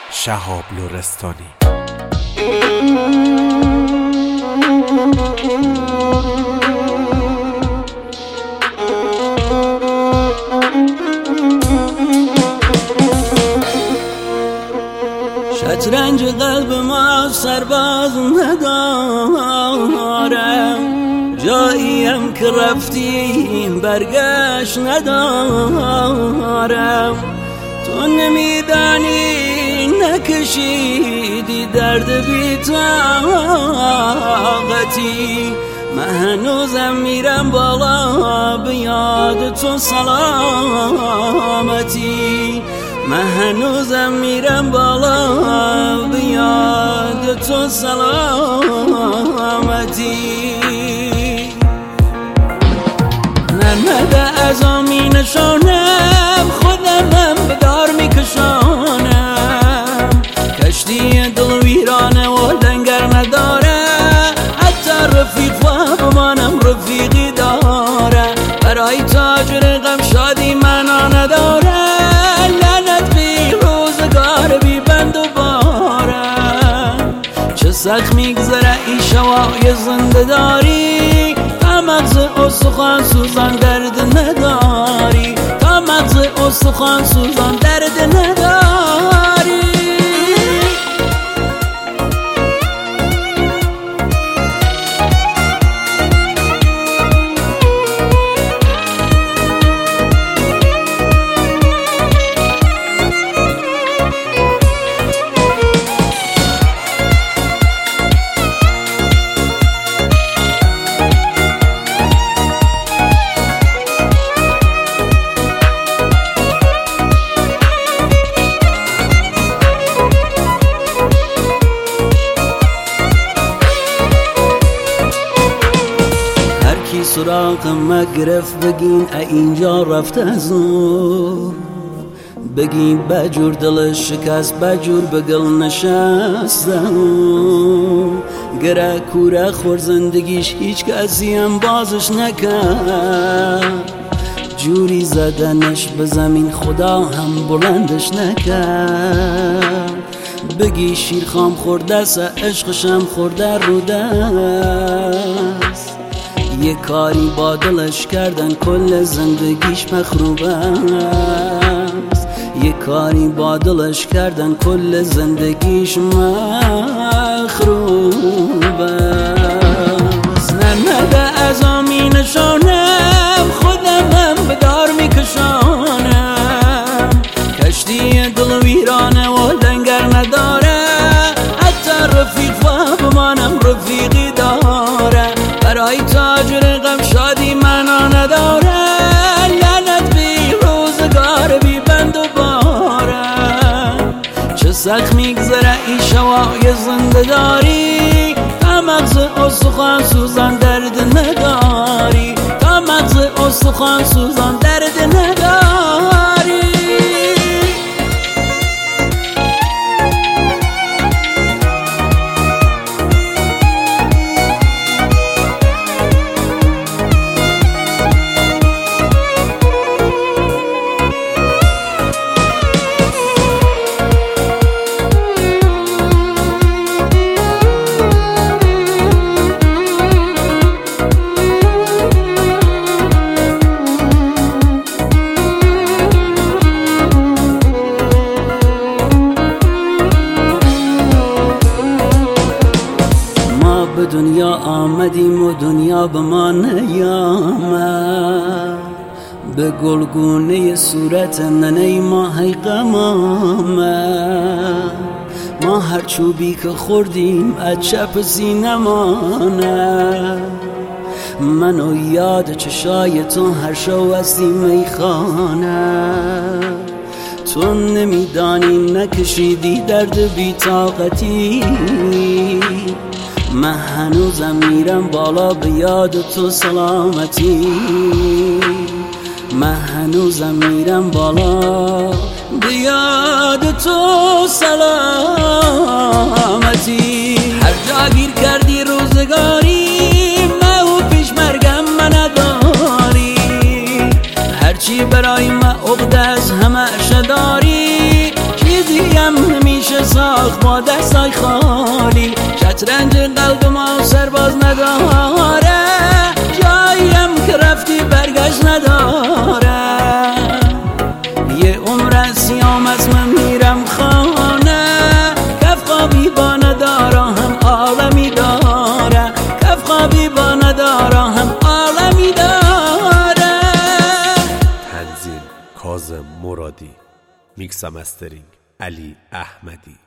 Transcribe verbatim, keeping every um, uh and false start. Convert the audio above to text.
شهاب لرستانی. شطرنج قلب ما سرباز ندارم، جاییم که رفتیم برگشت ندارم. تو نمیدانی نکشیدی درد بی طاقتی، من هنوزم میرم بالا به یاد تو سلامتی، من هنوزم میرم بالا به یاد تو سلامتی. نمده از آمی نشانم خودمم به دار میکشانم، کشتی دل ویرانه و لنگر نداره، حتی رفیق و بمانم رفیقی داره، برای تاجر غم شادی منا نداره، لعنت بی روزگار بی بند و بارم. چه سخت میگذره این شوای زنده داری، تا مغز استخوان سوزان درد نداری، تا مغز استخوان سوزان درد نداری. سراغم مگرفت بگین اینجا رفته از اون، بگین بجور دلش شکست بجور بگل نشستم، گره کوره خور زندگیش هیچ کسی هم بازش نکرد، جوری زدنش به زمین خدا هم بلندش نکرد، بگی شیرخام خورده سه عشقشم خورده رو دست، یه کاری با دلش کردن کل زندگیش مخروب است، یه کاری با دلش کردن کل زندگیش مخروب است. نمده از آمی نشانم خودمم به دار میکشانم، کشتی دل ویرانه و لنگر نداره، حتی رفیق و بمانم رفیقی داره، برای تاجر غم شادی منا نداره، لعنت بی روزگار بی بند و بارم. چه سخت میگذره این شوای زنده داری، تا مغز استخوان سوزان درد نداری، تا مغز استخوان سوزان درد نداری. به دنیا آمدیم و دنیا به ما نیامد، به گلگونه صورت ننه ما حیقم آمد، ما هر چوبی که خوردیم از چپ سینمانه، منو یاد چشای تو هر شو هستی میخانه، تو نمیدانی نکشیدی درد بی طاقتی، من هنوزم میرم بالا به یاد تو سلامتی، من هنوزم میرم بالا به یاد تو سلامتی. هر جا گیر کردی روزگاری، من پیش مرگم من نداری، هرچی برای من عقده از همه شداری، چیزی هم نمیشه میشه ساخت با دستای خالی. شطرنج قلب ما سرباز نداره، جاییم که رفتی برگشت نداره. یه عمر سیام از من میرم خانه، کف خوابی با نداره هم عالمی داره، کف خوابی با نداره هم عالمی داره. تنظیم کاظم مرادی، میکس و مسترینگ علی احمدی.